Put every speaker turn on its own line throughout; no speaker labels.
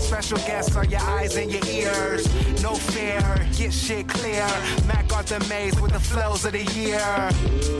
Special guests are your eyes and your ears. No fear, get shit clear. Mac Arthur Maze with the flows of the year.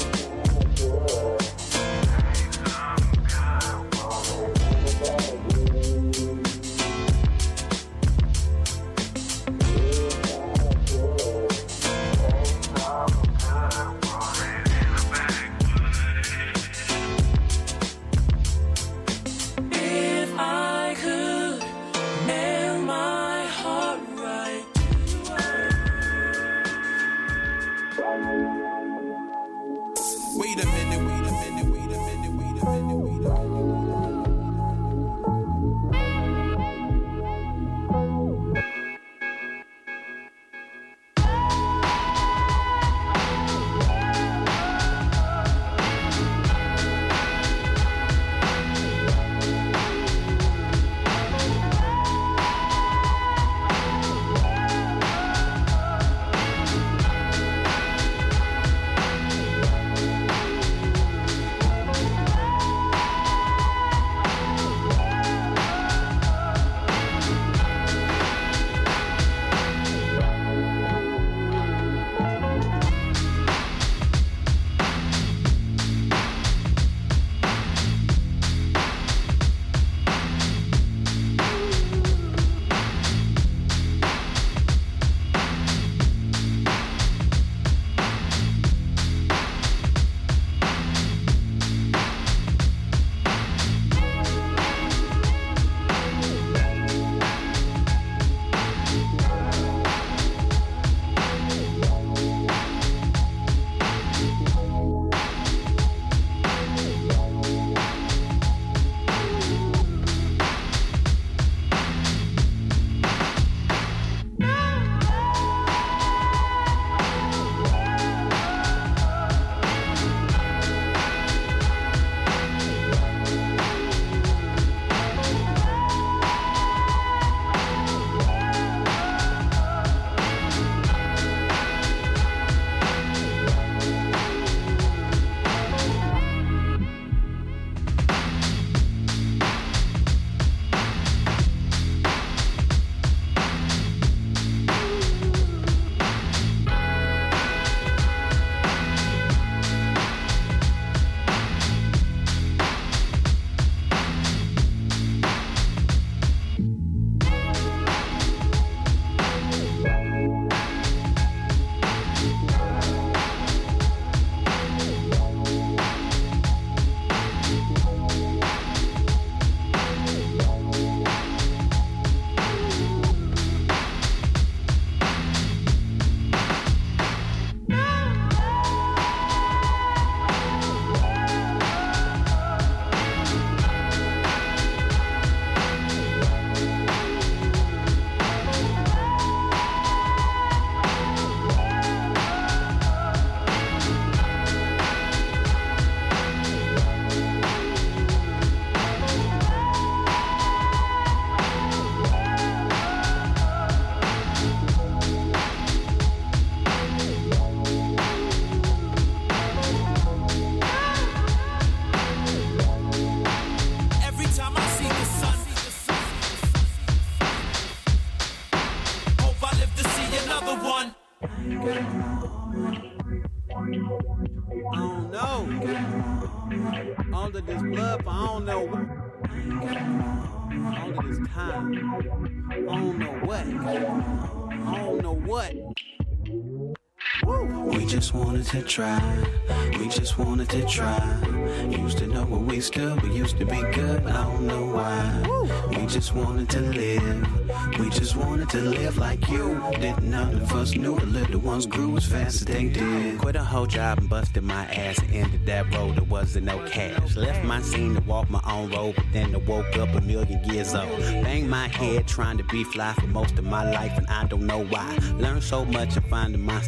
To try, we just wanted to try. Used to know where we stood, we used to be good, but I don't know why. We just wanted to live, we just wanted to live like you. Didn't none of us knew the little ones grew as fast as they did. Quit a whole job and busted my ass and ended that road, there wasn't no cash. Left my scene to walk my own road, but then I woke up a million years old. Banged my head trying to be fly for most of my life, and I don't know why. Learned so much and finding my style, but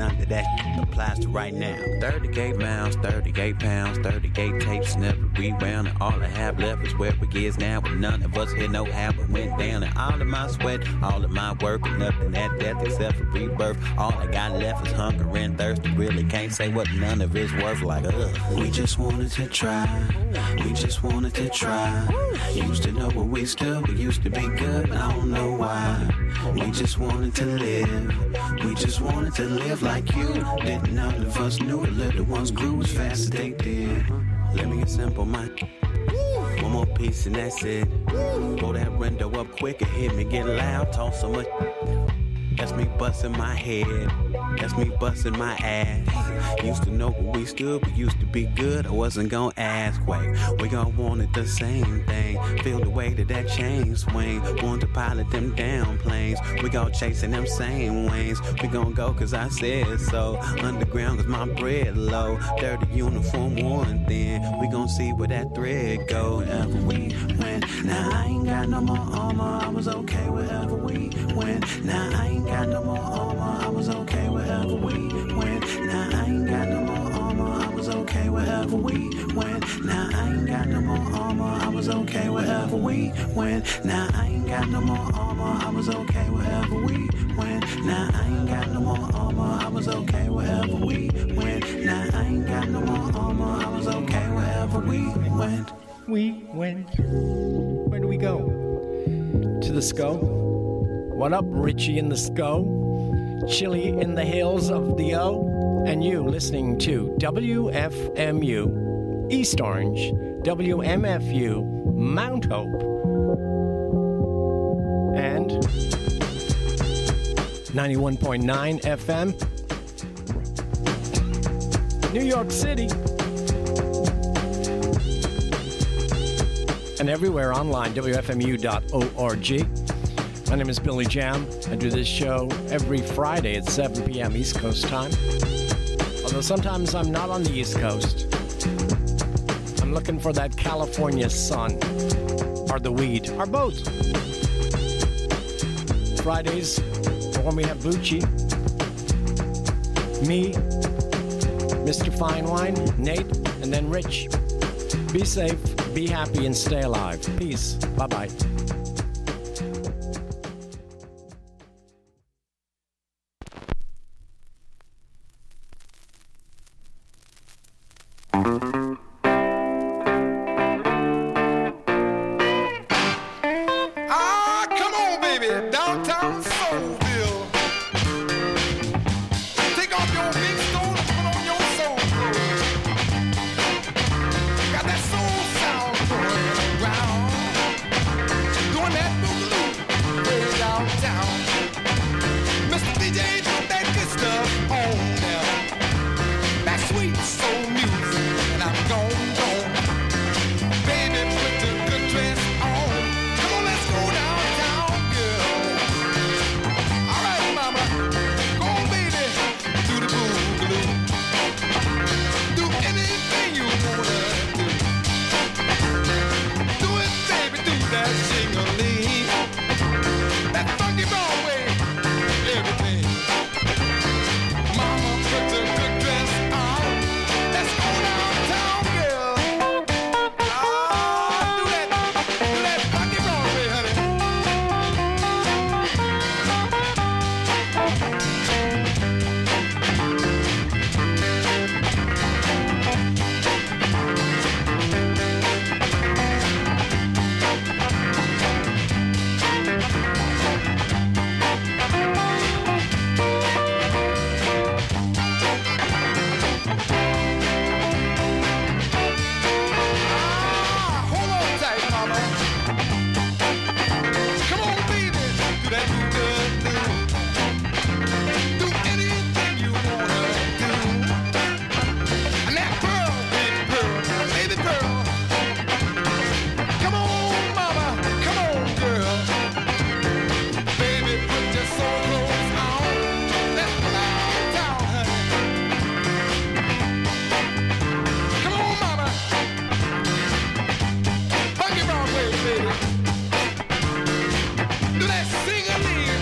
none of that applies to right now. 38 miles, 38 pounds, 38 tapes, never rewound. And all I have left is where it is now. But none of us here know how it went down. And all of my sweat, all of my work, and nothing at death except for rebirth. All I got left is hunger and thirst. Really can't say what none of it's worth like us.
We just wanted to try. We just wanted to try. Used to know where we stood. We used to be good, but I don't know why. We just wanted to live. We just wanted to live like you. Didn't none of us knew the little ones grew as fast as they did.
Let me get simple, man. One more piece and that's it. Blow that window up quick and hit me, get loud, talk so much. That's me busting my head. That's me busting my ass. Used to know where we stood, we used to be good. I wasn't gonna ask, wait. We all wanted the same thing. Feel the way that chain swing. Want to pilot them down planes. We all chasing them same wings. We gon' go cause I said so. Underground cause my bread low. Dirty uniform one thing. We gon' see where that thread go. Wherever we went. Now I ain't got no more armor. I was okay wherever we went. Now I ain't got no more armor. I was okay wherever we went. Now I ain't got no more armor. I was okay wherever we went. Now I ain't got no more armor. I was okay wherever we went. Now I ain't got no more armor. I was okay wherever we went. Now I ain't got no more armor. I was okay wherever we went. Now I ain't got no more armor. I was okay wherever we went.
We went. Where do we go? To the SCO? What up, Richie in the SCO? Chili in the hills of the O? And you listening to WFMU East Orange, WMFU Mount Hope, and 91.9 FM, New York City, and everywhere online, WFMU.org. My name is Billy Jam. I do this show every Friday at 7 p.m. East Coast time. Although sometimes I'm not on the East Coast. I'm looking for that California sun, or the weed, or both. Fridays, when we have Bucci, me, Mr. Fine Wine, Nate, and then Rich. Be safe, be happy, and stay alive. Peace. Bye-bye.
Do that sing-a-ling.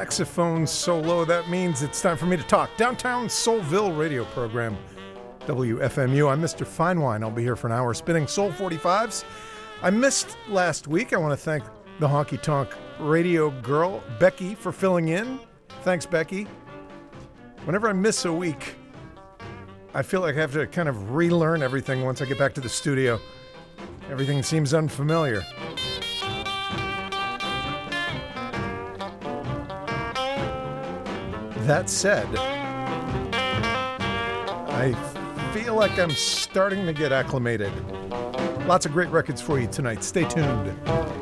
saxophone solo, that means it's time for me to talk. Downtown Soulville radio program, WFMU. I'm Mr. Finewine. I'll be here for an hour spinning Soul 45s. I missed last week. I want to thank the Honky Tonk radio girl, Becky, for filling in. Thanks, Becky. Whenever I miss a week, I feel like I have to kind of relearn everything once I get back to the studio. Everything seems unfamiliar. That said, I feel like I'm starting to get acclimated. Lots of great records for you tonight. Stay tuned.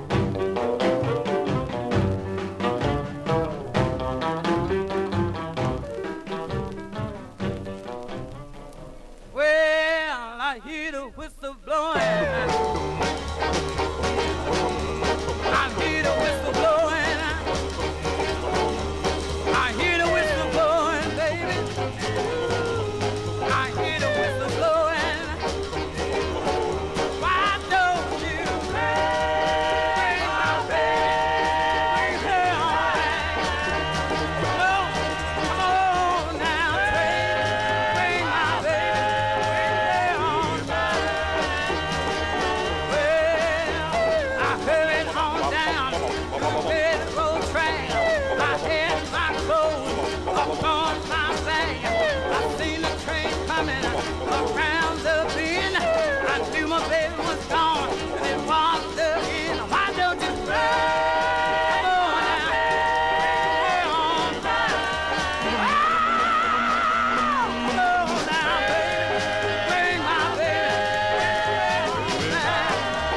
Well, I hear the whistle blowing. I hear the whistle blowing. I hear the whistle blowing, baby. I hear the whistle blowing. Why don't you bring my baby home? Oh, come on now, bring my baby home. Well, I hurried on down to the railroad track. I had my clothes up on my back. I seen the train coming around the bend. I knew my baby was gone, and it was the end. Why don't you come on now, come on now, baby, bring my baby back.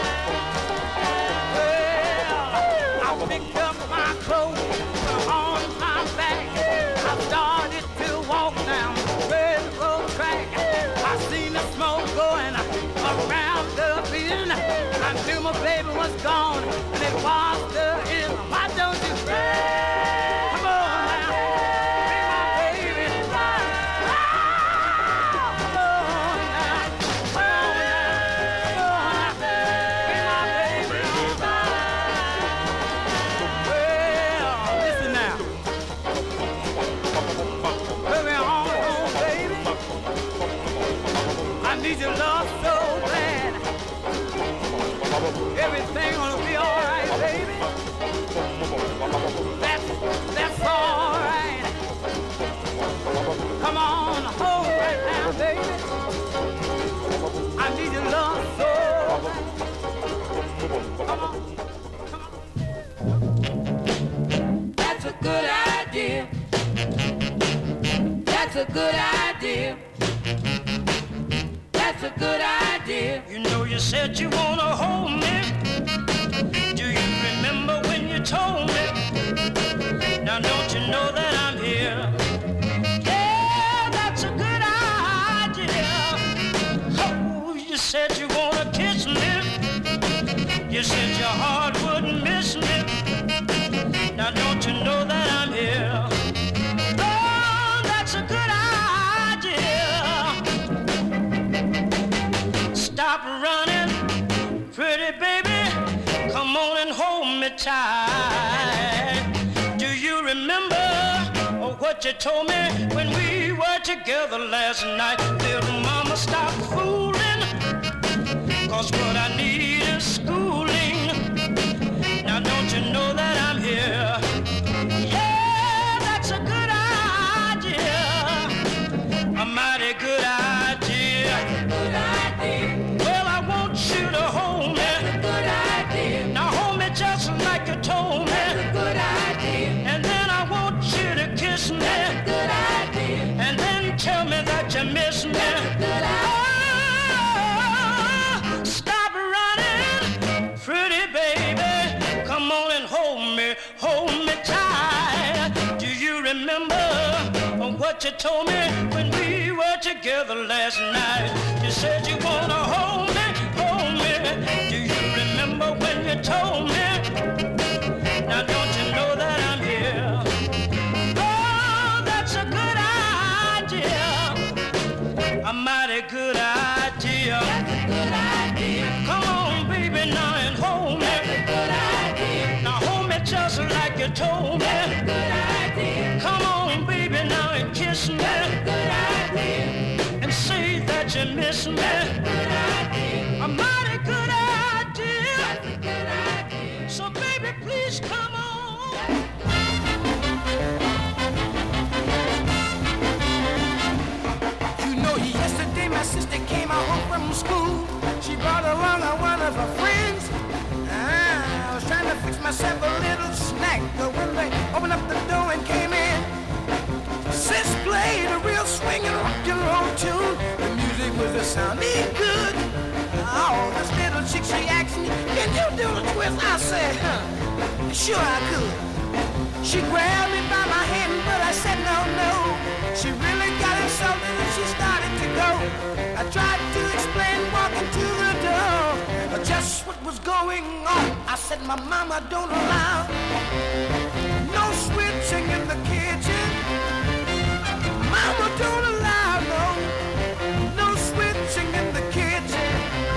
Well, I picked up my clothes on my back. I started to walk down the railroad track. I seen the smoke going around the bend. I knew my baby was gone, and it was the end. Why don't you come on now, bring my baby back? Come on now, come on now, bring my baby back. Well, listen now. Hurry on home, baby. I need your love so bad. Everything gonna be alright, baby. That's alright. Come on home right now, baby. I need your love so bad. Come on. That's a good idea. That's a good idea. That's a good idea.
You know you said you wanna hold me. Do you remember when you told me? Now don't you know that I'm here? Yeah, that's a good idea. Oh, you said you wanna kiss me. You said your heart wouldn't miss me. Now don't you know that I'm here? Oh, that's a good idea. Stop running, pretty baby. Come on and hold me tight. Do you remember what you told me when we were together last night? Little mama, stop fooling, 'cause what I need is schooling. Now don't you know that I'm here? Yeah, that's a good idea. A mighty good idea. Well, I want you to hold me. Now hold me just like you told me. And then I want you to kiss me. And then tell me that you miss me. Oh, stop running, pretty baby. Come on and hold me tight. Do you remember what you told me when we were together last night? You said you wanna hold me. Do you remember when you told me? Now don't you know that I'm here? Oh, that's a good idea. A mighty good idea. Come on, baby, now and hold me. Now hold me just like you told me. miss me. A mighty good idea. So baby, please come on.
You know, yesterday my sister came home from school. She brought along one of her friends. I was trying to fix myself a little snack, but when they opened up the door and came in, Sis played a real swinging rock and roll tune. The music was sounding good. Oh, this little chick, she asked me, can you do a twist? I said, sure I could. She grabbed me by my hand, but I said no. She really got insulted and she started to go. I tried to explain walking to the door just what was going on. I said, my mama don't allow no switching in the kitchen. Mama don't allow no switching in the kitchen.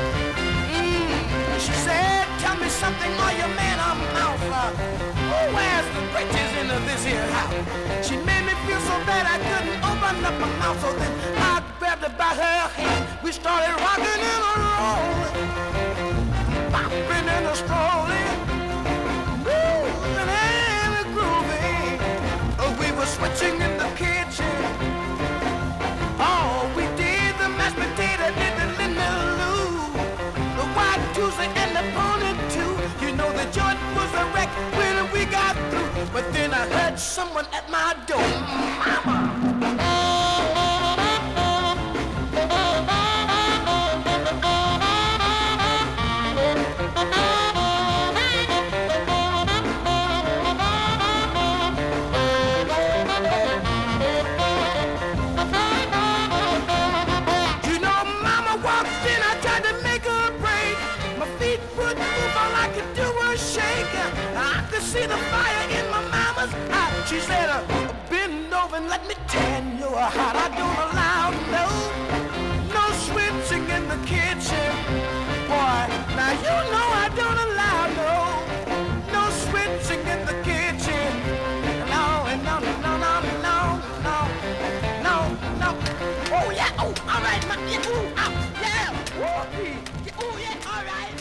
She said, tell me something or you man a mouth. Where's the bridges into this here house? She made me feel so bad I couldn't open up my mouth. So then I grabbed her by her hand. We started rocking and rolling, popping and a strolling, moving and a grooving. We were switching in the kitchen. Oh, we did the mashed potato, did the Lindaloo, the white Tuesday and the pony too. You know the joint was a wreck when we got through. But then I heard someone at my door. Mama. See the fire in my mama's eye. She said, bend over and let me tan your heart. I don't allow no switching in the kitchen. Boy, now you know I don't allow no switching in the kitchen. No. Oh yeah, oh, all right, yeah, ooh, yeah, oh yeah, all right,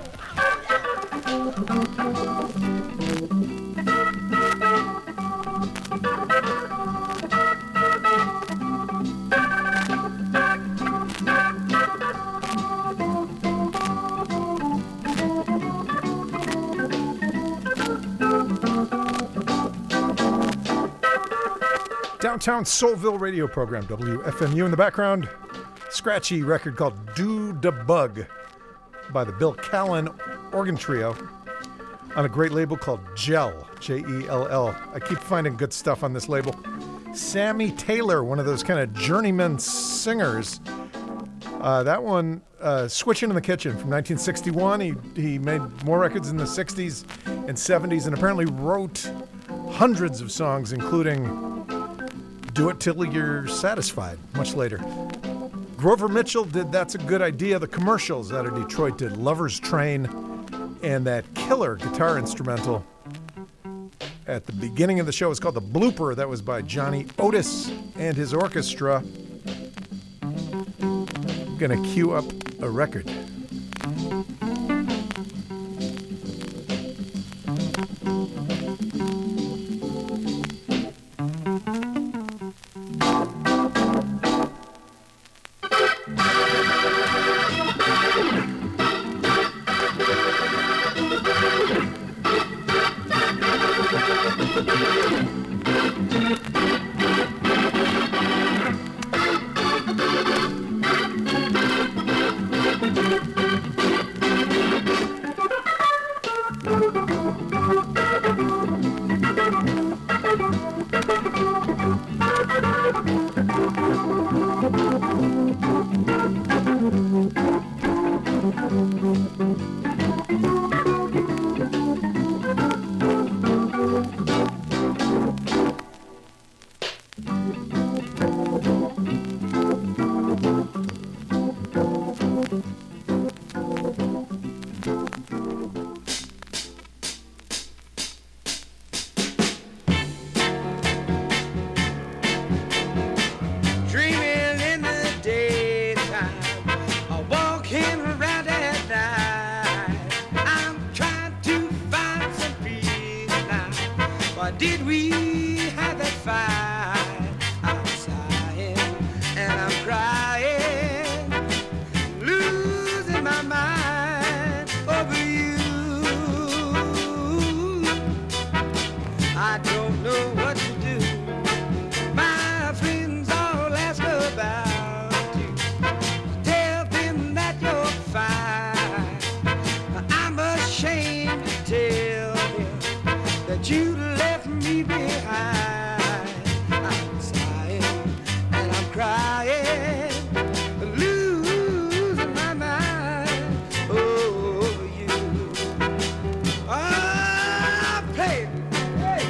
Downtown Soulville radio program, WFMU. In the background, scratchy record called Do Da Bug by the Bill Callen Organ Trio on a great label called Jell, Jell. I keep finding good stuff on this label. Sammy Taylor, one of those kind of journeyman singers. That one, Switching in the Kitchen from 1961. He made more records in the 60s and 70s and apparently wrote hundreds of songs, including Do It Till You're Satisfied, much later. Grover Mitchell did That's a Good Idea. The Commercials out of Detroit did Lover's Train, and that killer guitar instrumental at the beginning of the show is called The Blooper. That was by Johnny Otis and his orchestra. I'm going to cue up a record.
Dreaming in the did we have that fight outside? And I'm crying, losing my mind over you. I don't know what to do. My friends all ask about you. Tell them that you're fine. I'm ashamed to tell them that you left me behind. I'm sighing and I'm crying, losing my mind over you. Ah, play. Hey.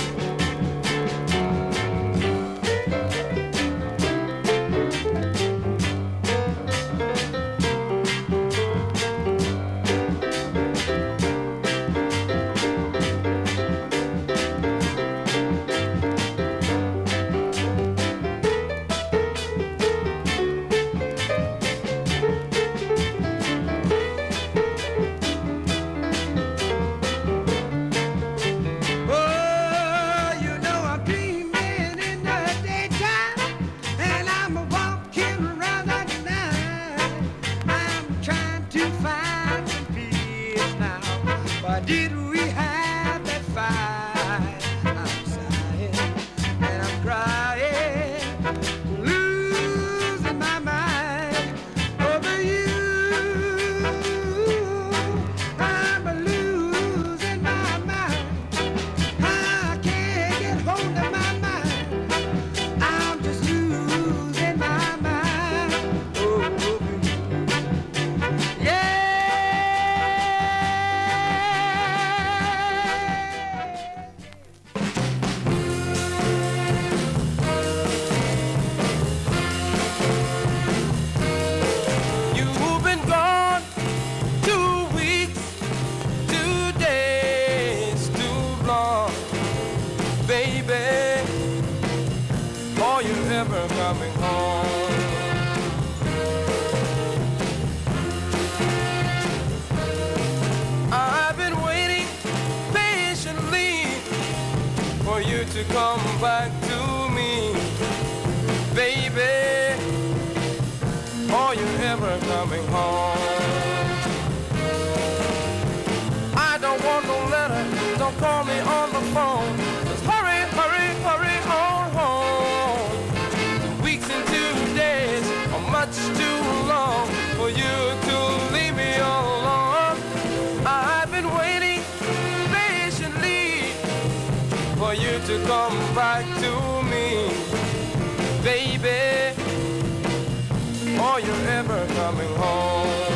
Oh, you know I'm dreaming in the daytime, and I'm walking around at night. I'm trying to find some peace now. Why did we have that fight? I'm sighing and I'm crying, losing my mind over you. I'm losing my mind. I can't get hold of my mind. I'm just losing my mind over you. Yeah.
You've been gone 2 weeks, 2 days, too long, baby. Are you ever coming home? I've been waiting patiently for you to come back to me, baby. Are you ever coming home? I don't want no letter, don't call me on the phone. Just hurry, hurry, hurry on home. Weeks and 2 days are much too long for you to leave me all alone. I've been waiting patiently for you to come back to me, baby. Are you ever coming home?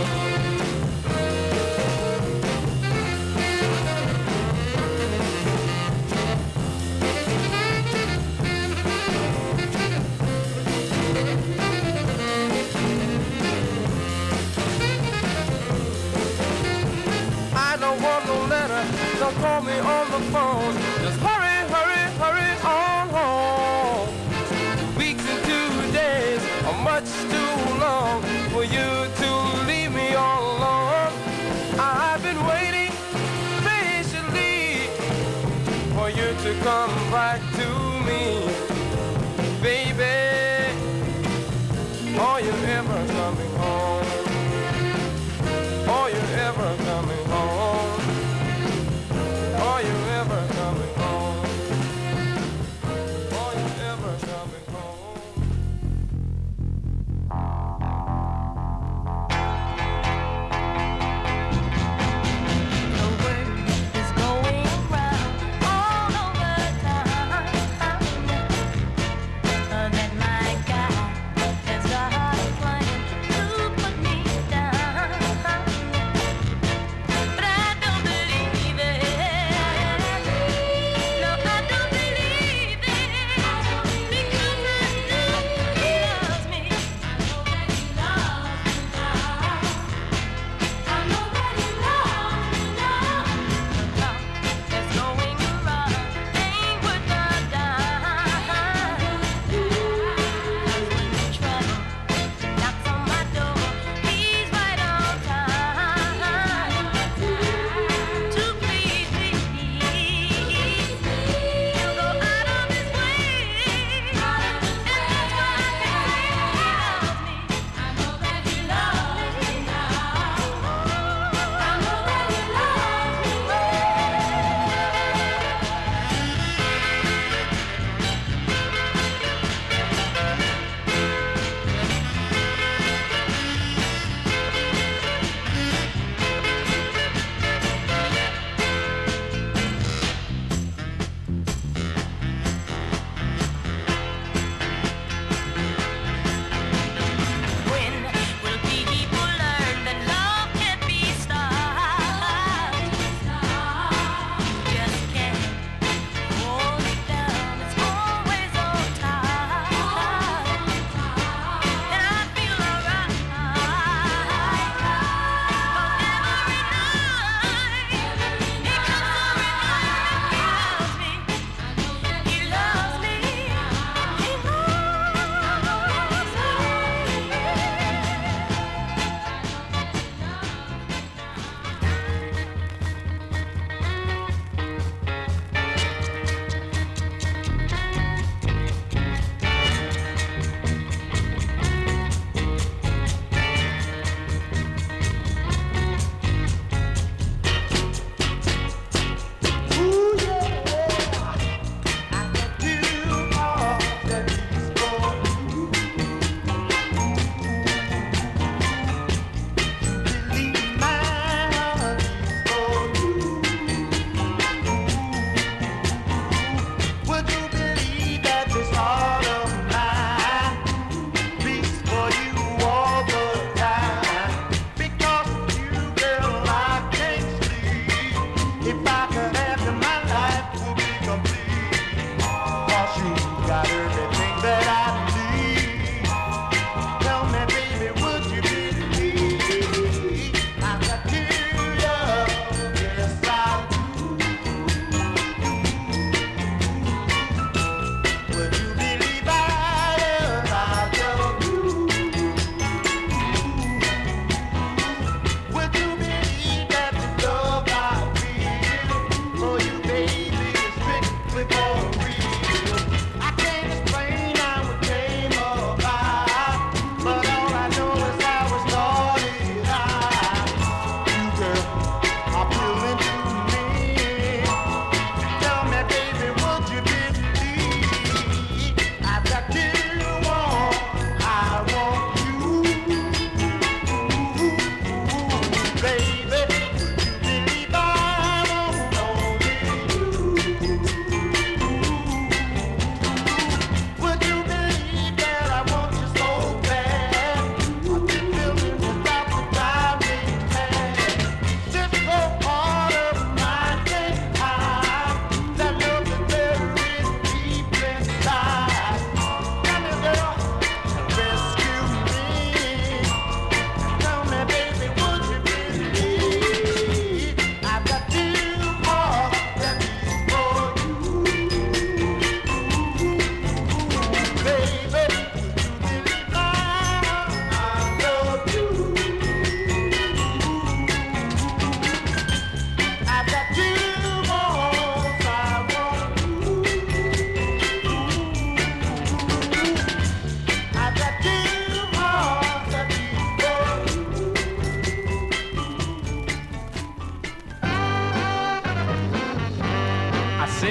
I don't want no letter, don't call me on the phone. Just hurry, hurry, hurry on home. Weeks and 2 days are much too long for you to leave me all alone. I've been waiting patiently for you to come back to me, baby. Are you ever coming home? Are you ever coming home? Are you ever coming home? Are you ever coming home?
The word is going round all over town that my guy has got a plan to put me down.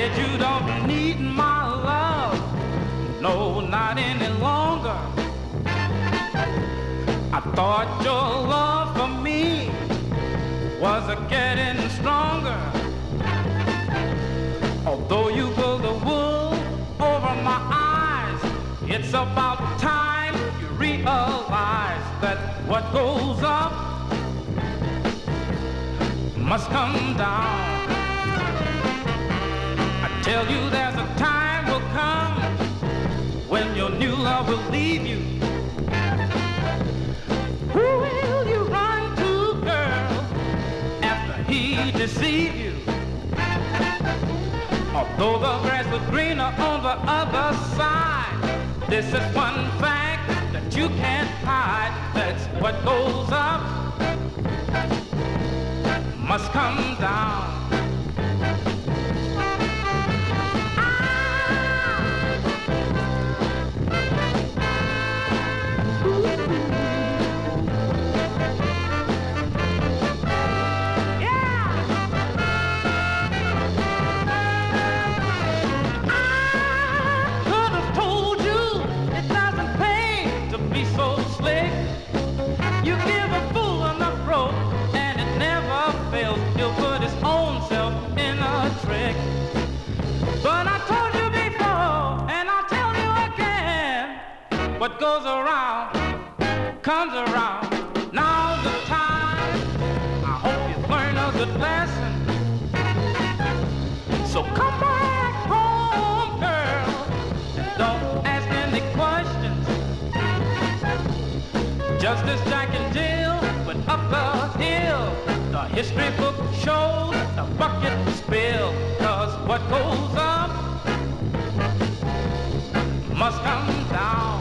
said you don't need my love, no, not any longer. I thought your love for me was a getting stronger. Although you pull the wool over my eyes, it's about time you realize that what goes up must come down. I tell you there's a time will come when your new love will leave you. Who will you run to, girl, after he deceived you? Although the grass was greener on the other side, this is one fact that you can't hide. That's what goes up must come down. What goes around comes around. Now's the time. I hope you learn a good lesson. So come back home, girl. Don't ask any questions. Just as Jack and Jill went up the hill, the history book shows the bucket spill. 'Cause what goes up must come down.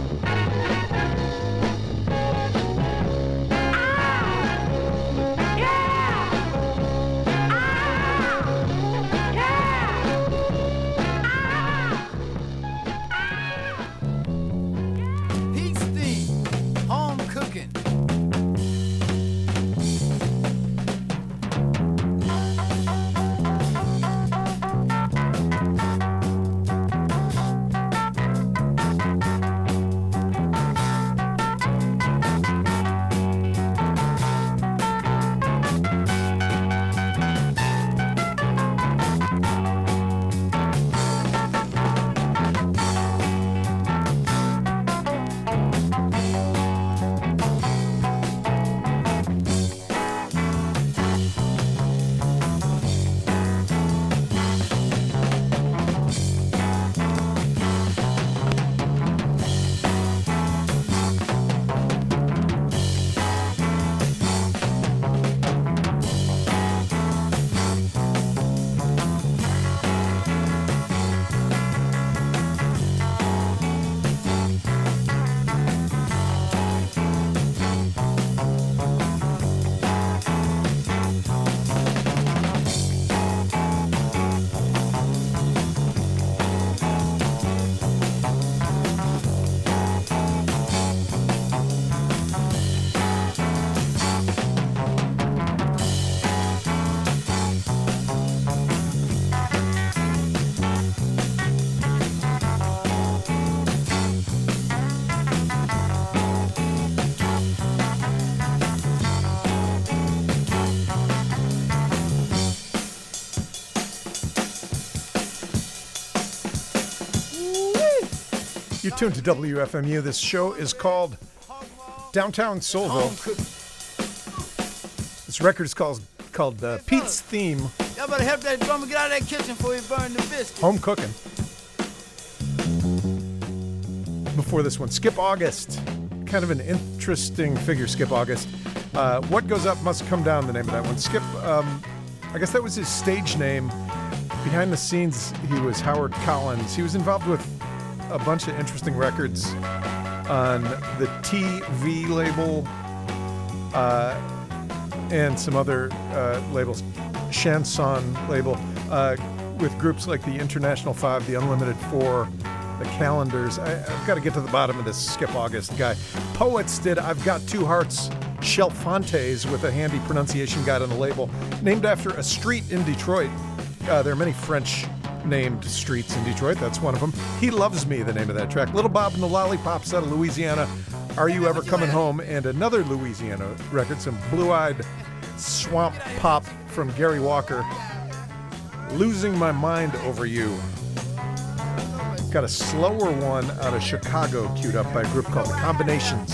You're tuned to WFMU. This show is called Downtown Soulville. This record is called Pete's Theme.
Y'all better help that drummer get out of that kitchen before he burn the biscuit.
Home cooking. Before this one, Skip August. Kind of an interesting figure, Skip August. What Goes Up Must Come Down, the name of that one. Skip, I guess that was his stage name. Behind the scenes, he was Howard Collins. He was involved with a bunch of interesting records on the TV label and some other labels, Chanson label, with groups like the International 5, the Unlimited 4, the Calendars. I've got to get to the bottom of this Skip August guy. Poets did I've Got Two Hearts, Chelfontes, with a handy pronunciation guide on the label, named after a street in Detroit. There are many French named streets in Detroit. That's one of them. He Loves Me, the name of that track. Little Bob and the Lollipops out of Louisiana. Are You Ever Coming Home? And another Louisiana record, some blue-eyed swamp pop from Gary Walker. Losing My Mind Over You. Got a slower one out of Chicago queued up by a group called The Combinations.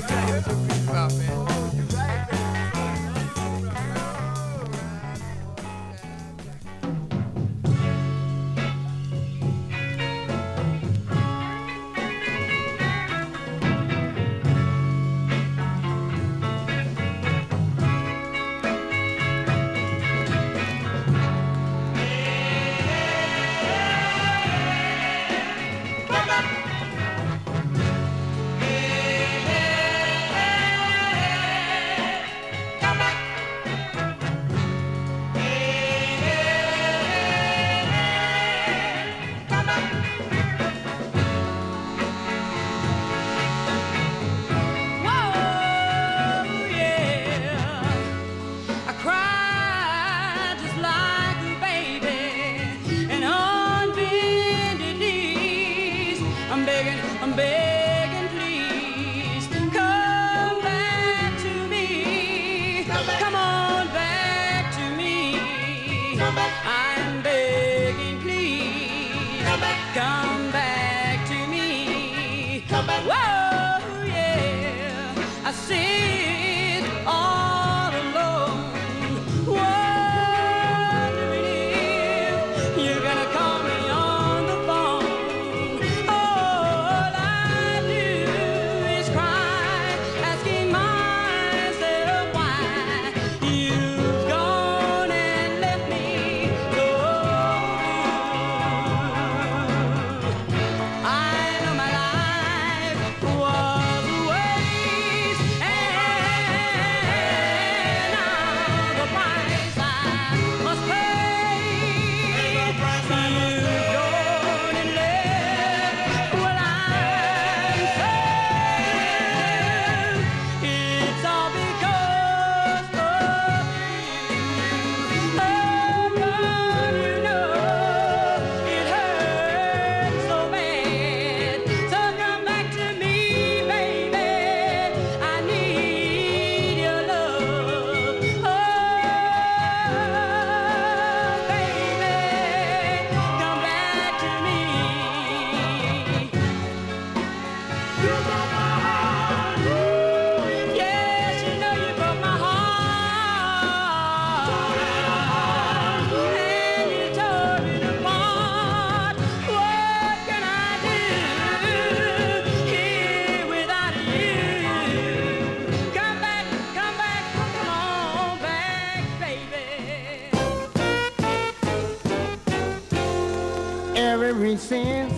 Ever since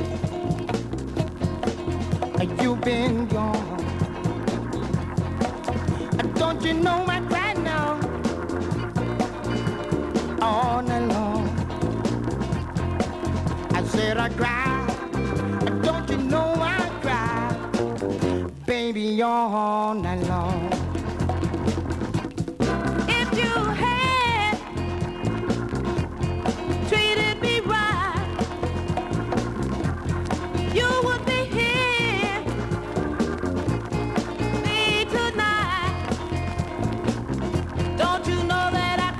you've been gone, don't you know I cried now all night long? I said I cried, don't you know I cried, baby, all night long.
If you had treated me right, you would be here me tonight. Don't you know that I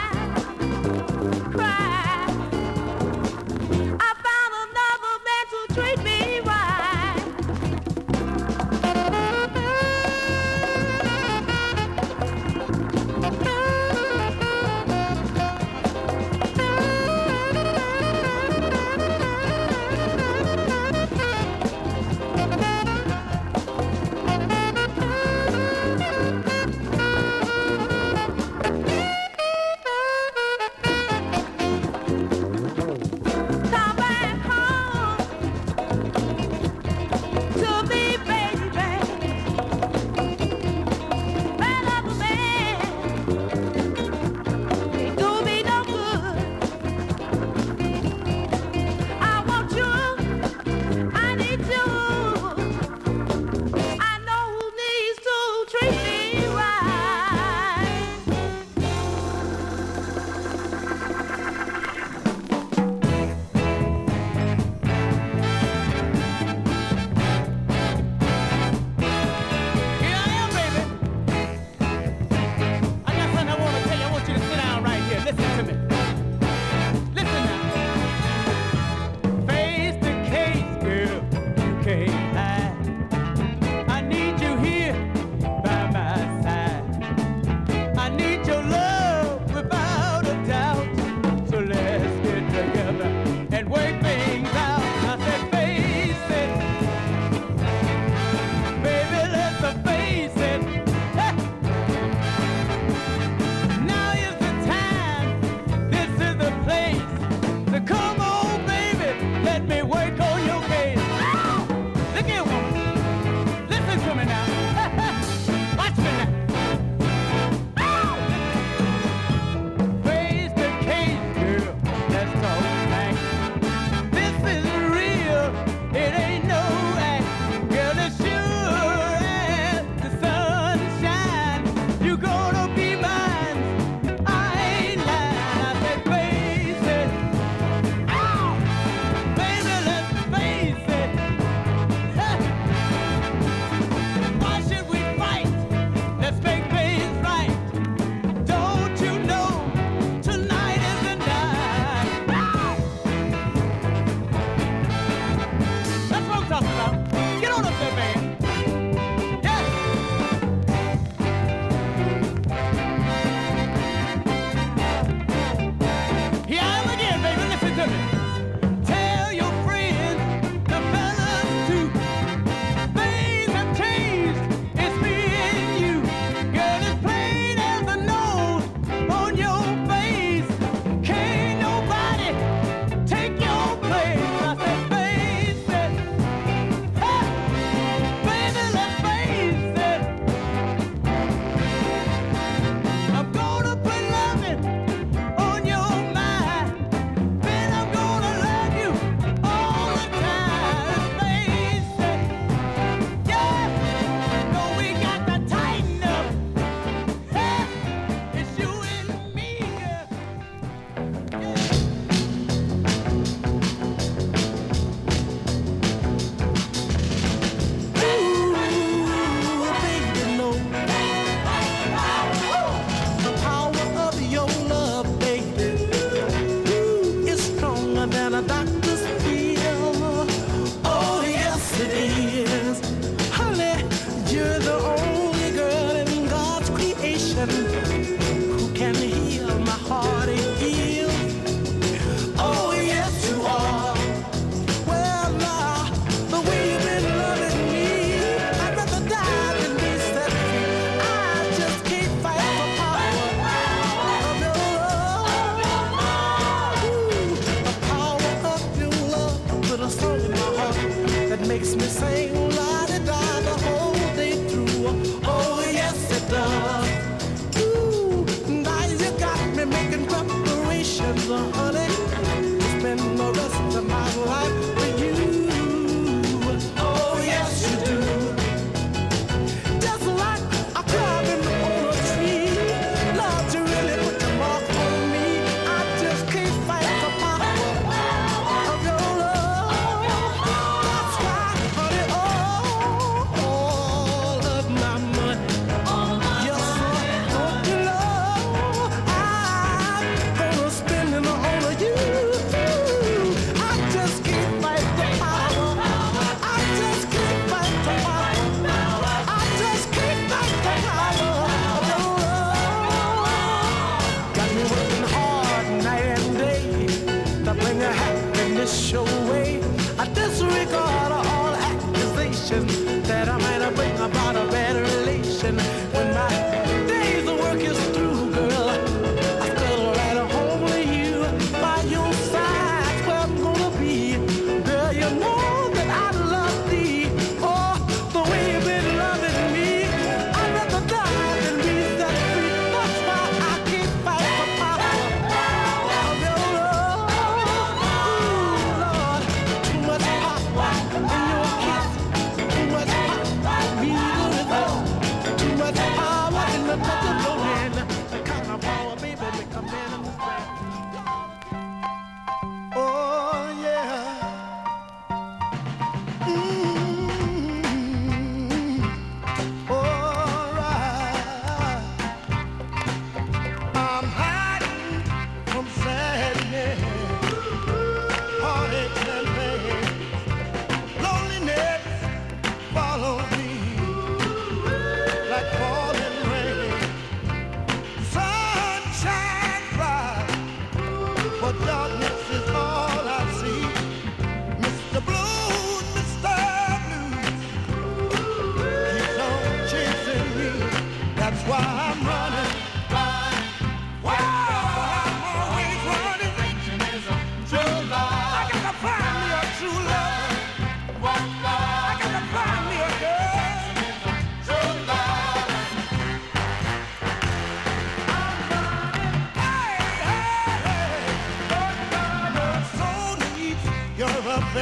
cried? I found another man to treat me right.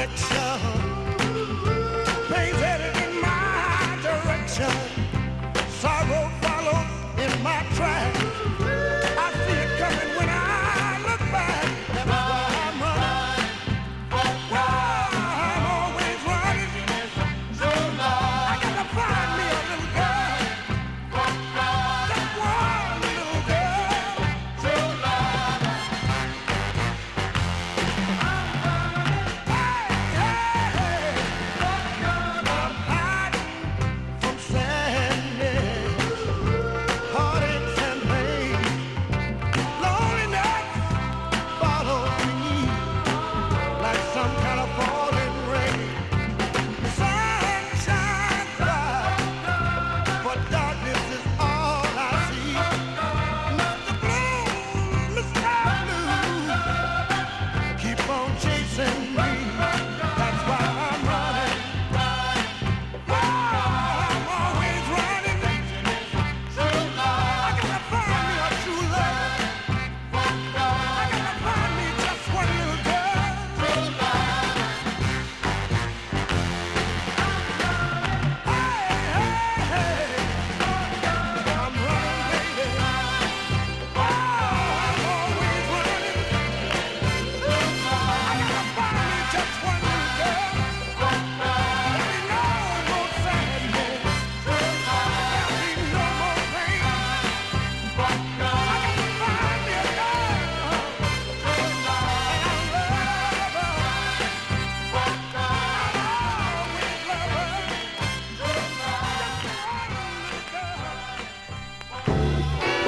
connection. Pain's headed in my direction. Sorrow follows in my track. I see it coming when I look back. That's why I'm running. I'm always running. I gotta find me a little girl. Just one little girl. I'm hiding from sadness, heartaches and pain. Loneliness follows me like some kind of falling rain. The sun shines bright, but darkness is all I see. Mr. Blue, Mr. Blue, keep on chasing me. That's why I'm running. I'm always running. I gotta find me a true love. I gotta find me just one little girl. Hey, I'm running, baby. I'm always running. I gotta find me just one little girl. There'll be no more sadness. There'll be no more pain. I gotta find me a girl. And I love her. I'll always love her. Just one little girl.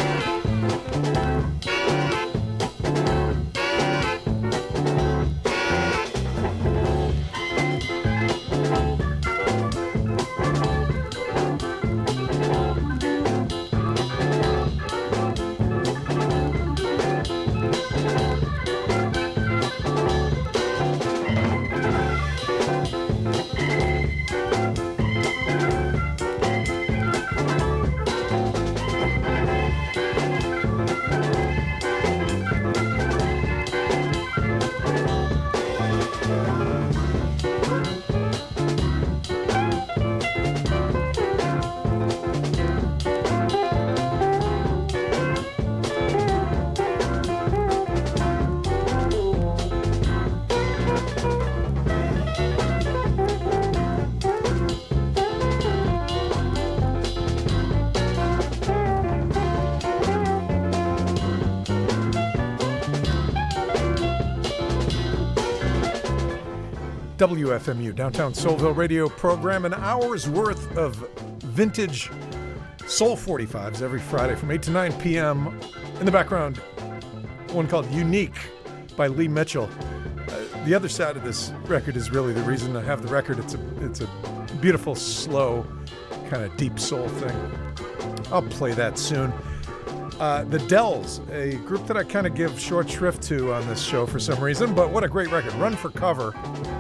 WFMU, Downtown Soulville radio program, an hour's worth of vintage Soul 45s every Friday from 8 to 9 p.m. In the background, one called Unique by Lee Mitchell. The other side of this record is really the reason I have the record. It's a beautiful, slow, kind of deep soul thing. I'll play that soon. The Dells, a group that I kind of give short shrift to on this show for some reason, but what a great record. Run for Cover.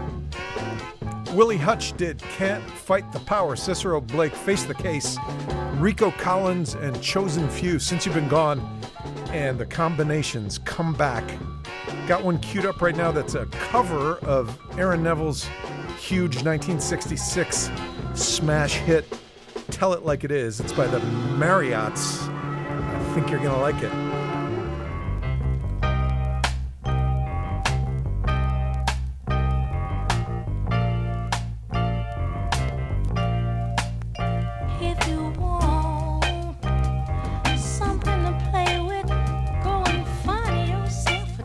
Willie Hutch did Can't Fight the Power. Cicero Blake, Face the Case. Rico Collins and Chosen Few, Since You've Been Gone. And the Combinations, Come Back. Got one queued up right now that's a cover of Aaron Neville's huge 1966 smash hit, Tell It Like It Is. It's by the Marriotts. I think you're going to like it.
If you want something to play with, go and find yourself a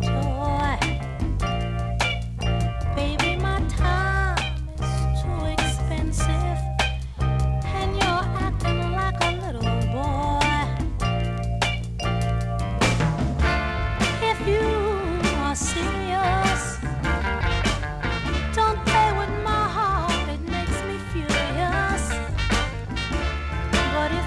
toy. Baby, my time is too expensive, and you're acting like a little boy. If you are serious, don't play with my heart, it makes me furious. But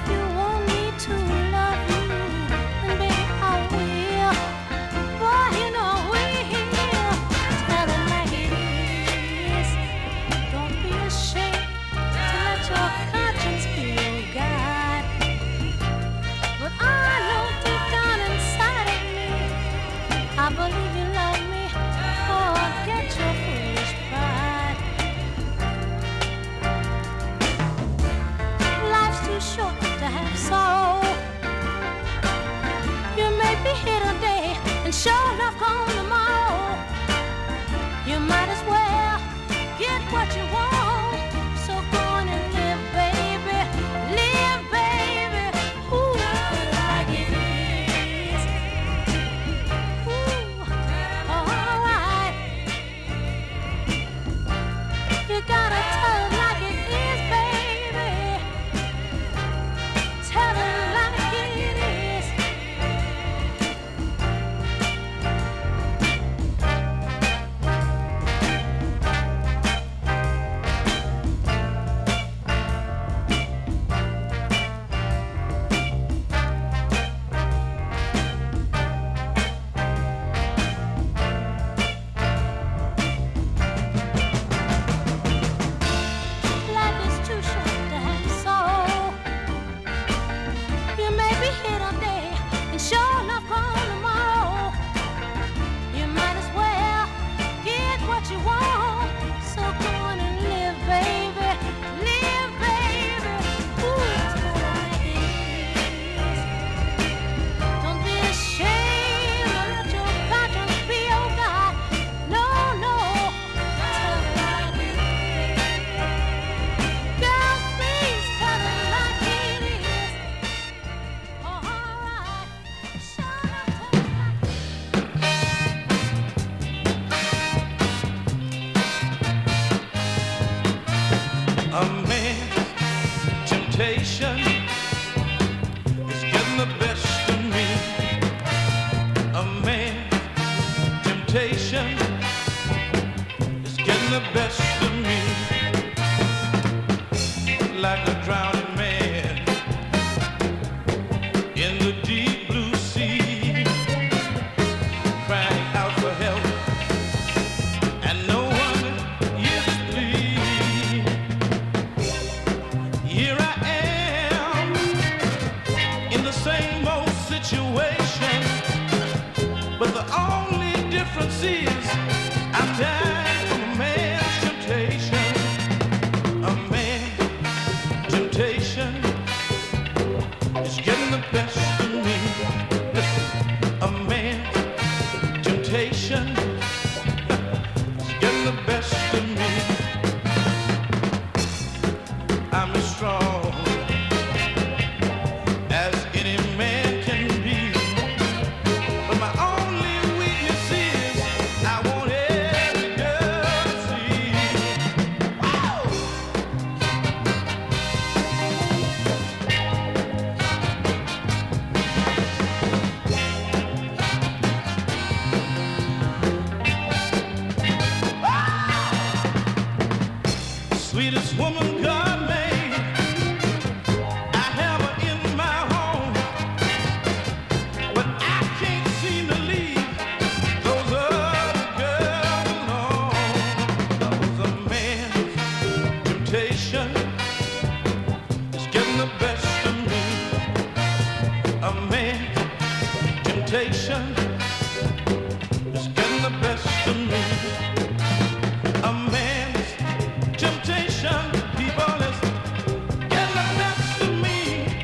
is getting the best of me. A man's temptation is getting the best of me. Like a drowning man in the deep blue sea, crying out for help, and no one is pleased. Here I am in the same old situation, but the only difference is I'm dying from a man's temptation. A man's temptation is getting the best of me. Listen, a man's temptation is getting the best of me. I'm as strong as any man can be, but my only weakness is I want every girl to see. Wow! Sweetest woman God made, I have her in my home, but I can't seem to leave those other girls alone. Cause a man's temptation is getting the best of me. A man's temptation is getting the best of me. A man's temptation, people, is getting the best of me.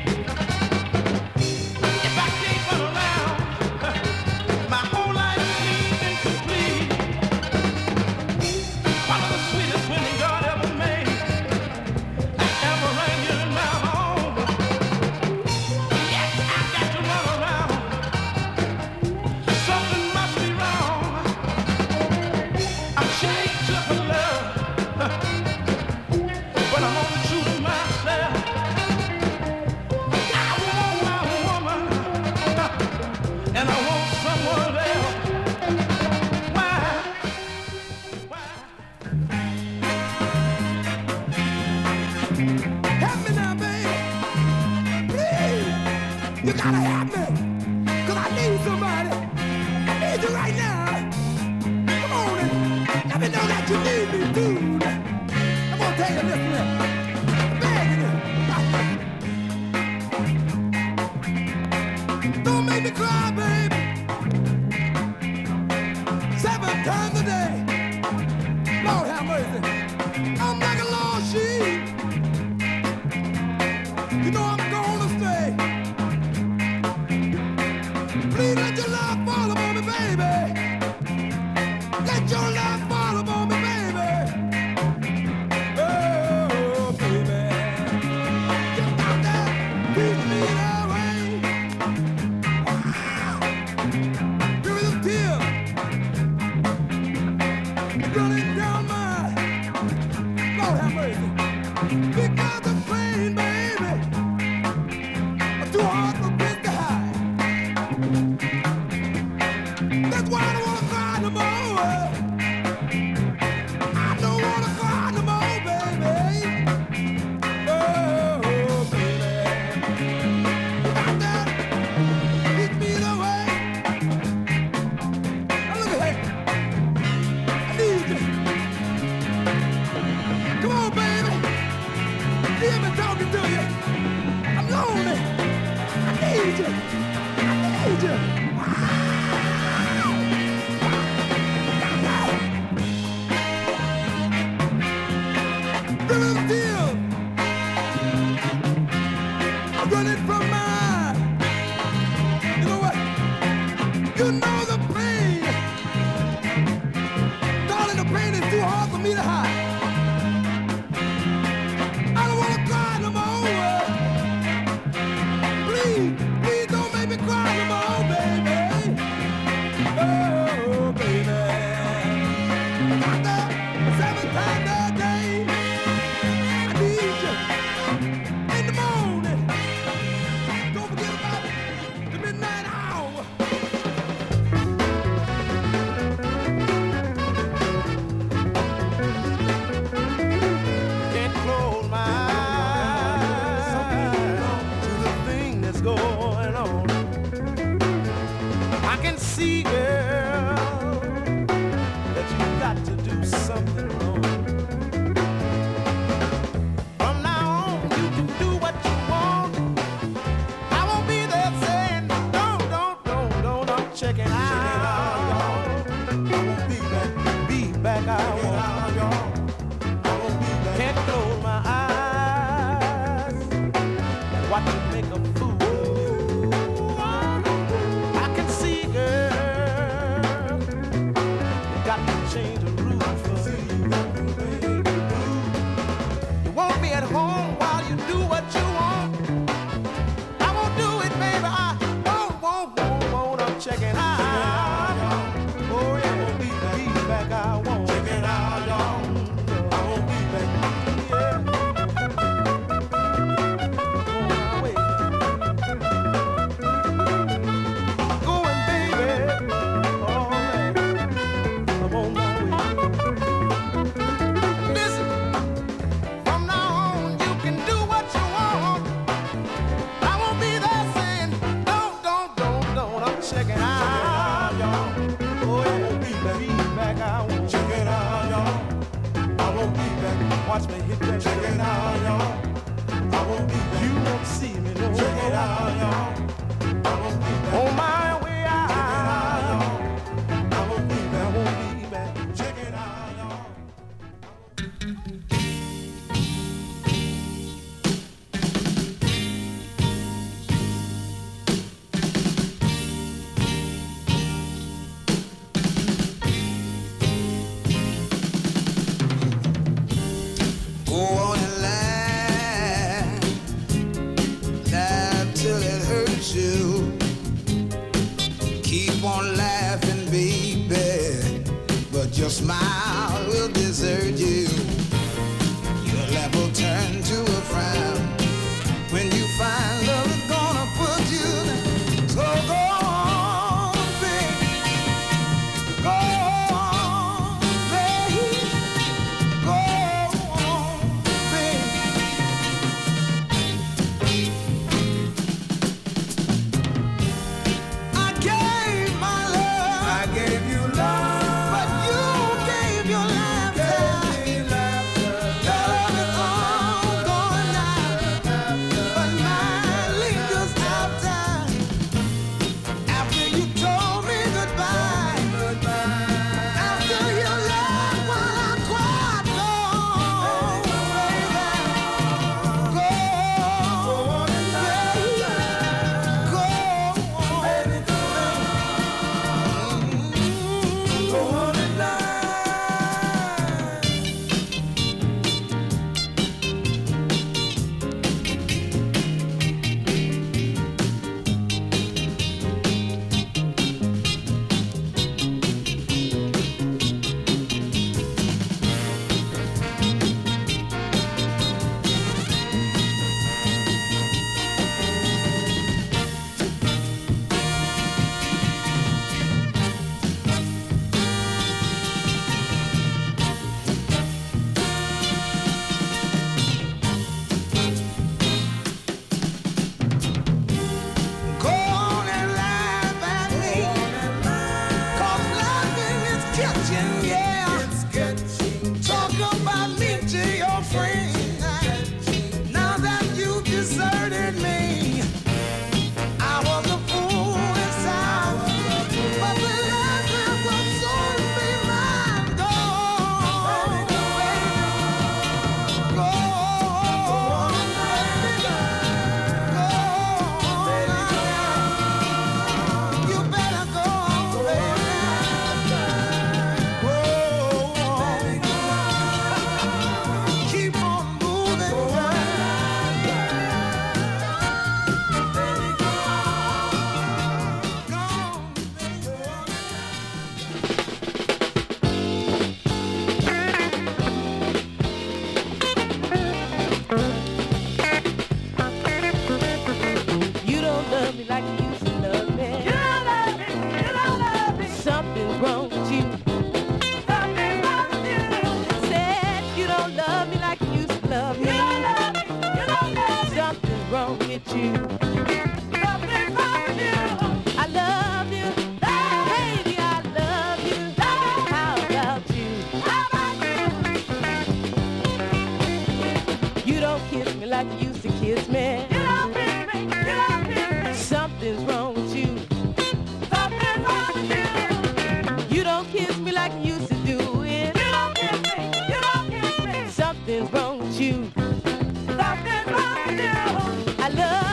If I can't run around, my whole life seems incomplete. One of the sweetest women God ever made, I have her right here in my home. Yes, I got to run around. Something must be wrong. I'm changed to her love, but I'm only true to myself. I want my woman, and I want someone else. Why?
Help me now, baby. Please. You gotta help me. Cause I need somebody. I need you right now. Come on and let me know that you need me, dude. I'm gonna tell you this now. Begging you. Don't make me cry, baby. 7 times a day. Lord have mercy. I'm like a lost sheep. You know I'm gonna stay. Please let your love fall upon me, baby. Let your love fall upon me, baby. Oh, baby. You got to treat me that way. Wow. Give me some tears. Running down my, Lord have mercy. Because the pain, baby, are too hard for kids to hide. That's why I don't wanna cry no more. I don't wanna cry no more, baby. Oh, baby. You got that? Teach me the way. Now look at here. I need you. Come on, baby. Hear me talking to you. I'm lonely. I need you. I need you. River tears. I'm running from mine. You know what? You know the pain. Darling, the pain is too hard for me to hide. I don't wanna cry no more. Please, please don't make
what to make a fool of you. I can see, girl, you got to change the rules for me. You want me at home while you do what you want. I won't do it, baby. I won't. I'm checking out. Oh yeah, be back. I won't. Check it out, y'all. I won't be back. Yeah. Going, baby. All right. I'm on my way. Listen, from now on, you can do what you want. I won't be there saying, don't. I'm checking out, y'all. Oh, yeah, be back. I won't. Check it out, y'all. I won't be back. Watch me hit that. Check it out, y'all. I won't be back. You won't see me no more. Check it out, y'all. I won't be back. On my way out. Check it out, y'all. I won't be back. Check it out, y'all.
Go on and laugh till it hurts you. Keep on laughing, baby, but your smile will desert you. Your laugh will turn to a frown when you find love is gonna put you down. So go on, baby, go on, baby, go on, baby. I gave my love, I gave you love, but you gave your laughter. Your love is all gone now, but mine lingers after you told me goodbye. After you left while I cried, go on, baby, go on, baby, go on, baby, go on and lie. Go on and laugh at me, 'cause laughing is catching, yeah. Talk about me to your friends. Now that you deserted me, I was a fool inside, but the laughing will soon be mine. Go on, baby, go on, baby, go on. You better go on, baby. Keep on moving.
You don't love me like you used to love me. You don't love me. Something's wrong with you. Said you don't love me like you used to love me. Something's wrong with you. I love you. Baby, I love you. How about you? You don't kiss me like you used to kiss me. Something's wrong with you. You don't kiss me like you used to do it. Something's wrong with you. I love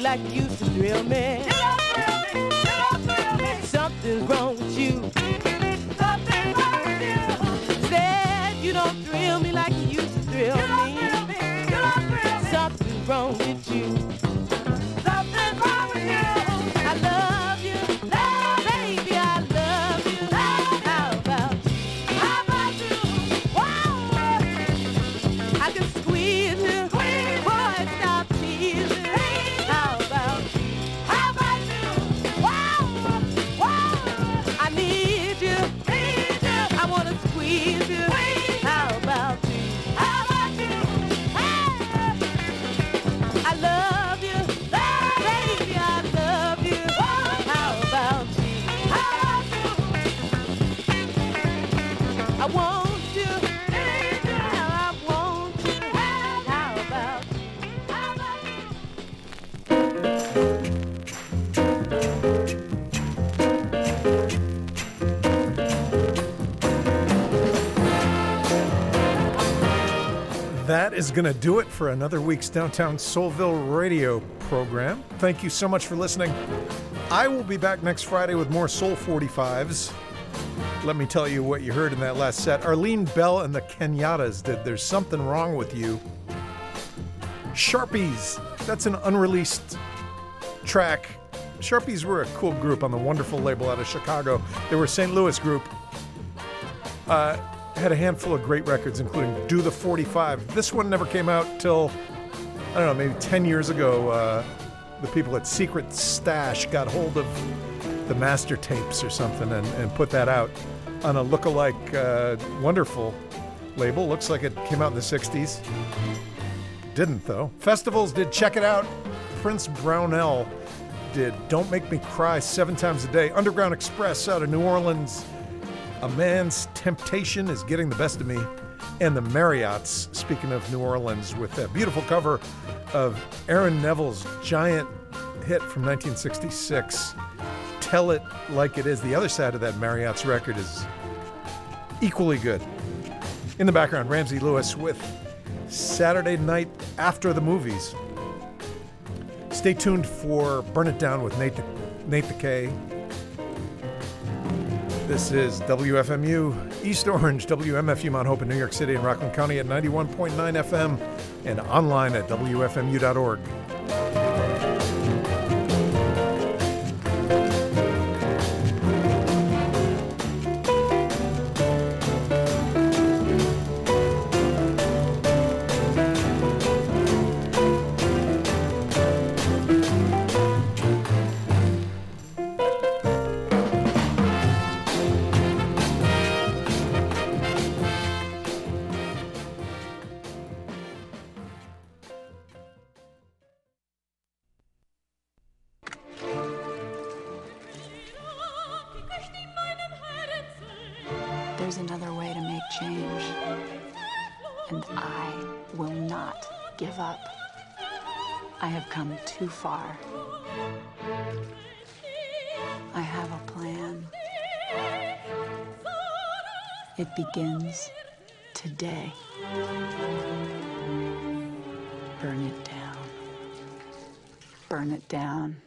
like you used to thrill me. You don't thrill me. You don't thrill me. Something's wrong with you. Something's wrong with you. Said you don't thrill me like you used to thrill me. You don't thrill me. You don't thrill me. Something's wrong with you. Something's wrong with you. I love you. Baby, I love you. How about you? How about you? Wow. I can squeeze you. Boy, stop teasing. How about you? How about you? Wow. Wow. I need you. I want to squeeze you. How about you? How about you? I love you. Baby, I love you. How about you? How about you? I want you. I want you. How about you? How about you?
That is going to do it for another week's Downtown Soulville radio program. Thank you so much for listening. I will be back next Friday with more Soul 45s. Let me tell you what you heard in that last set. Arlene Bell and the Kenyattas did There's Something Wrong With You. Sharpies, that's an unreleased track. Sharpies were a cool group on the wonderful label out of Chicago. They were a St. Louis group. Had a handful of great records, including Do the 45. This one never came out till, I don't know, maybe 10 years ago. The people at Secret Stash got hold of the master tapes or something and put that out on a lookalike wonderful label. Looks like it came out in the 60s. Didn't, though. Festivals did Check It Out. Prince Brownell did Don't Make Me Cry 7 times a day. Underground Express out of New Orleans. A Man's Temptation is Getting the Best of Me. And the Marriotts, speaking of New Orleans, with that beautiful cover of Aaron Neville's giant hit from 1966, Tell It Like It Is. The other side of that Marriotts record is equally good. In the background, Ramsey Lewis with Saturday Night After the Movies. Stay tuned for Burn It Down with Nate the K. This is WFMU East Orange, WMFU Mount Hope in New York City and Rockland County at 91.9 FM and online at WFMU.org.
There's another way to make change, and I will not give up. I have come too far. I have a plan. It begins today. Burn it down. Burn it down.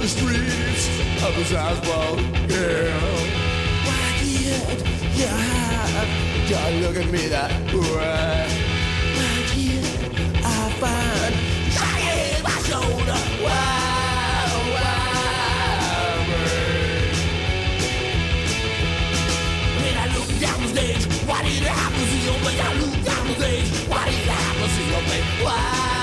the streets of the Southpaw, yeah. Why did you have to look at me that way? Why did I find shining my shoulder? Why? When I look down the stage, why did it happen to see your face? I look down the stage, why did it happen to see your face? Why?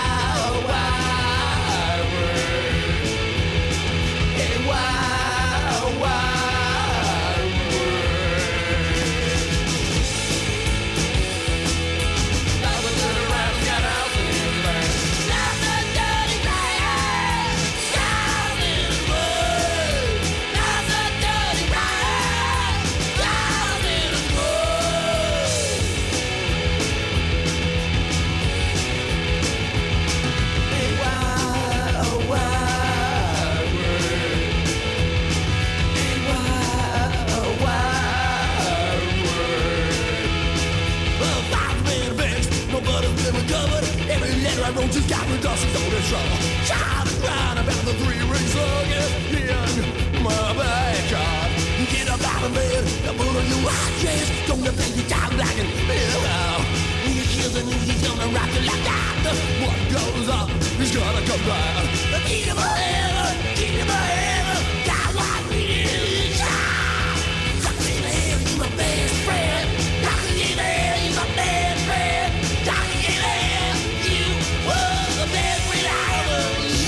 I wrote just got me dusty on the trouble. Shouting round about the 3 rings again in my backyard. Get up out of bed, put on your hot dress. Don't you think you talk like an you're killing and you're gonna rock it like that. What goes up is gonna come down. Keep it forever, keep it forever. Got what we need. Suck me in the hair, you my best friend. Rock me in the hair, you my best friend. Rock me in the hair, you were the best friend I ever.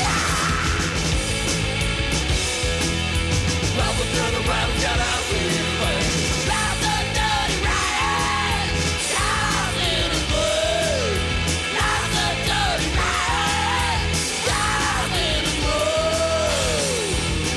Well, we turn around and got out with you. Love the dirty ride. Love in the wood. Love the dirty ride. Love in the wood.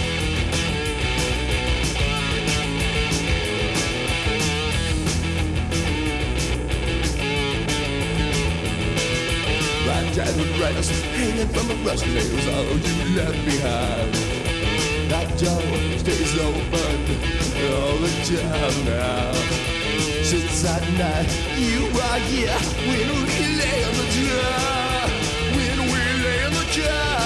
Right down the rest, hanging from the rust nails, all you left behind. That door stays open all the time now. Since that night, you are here when we lay on the jar. When we lay on the jar.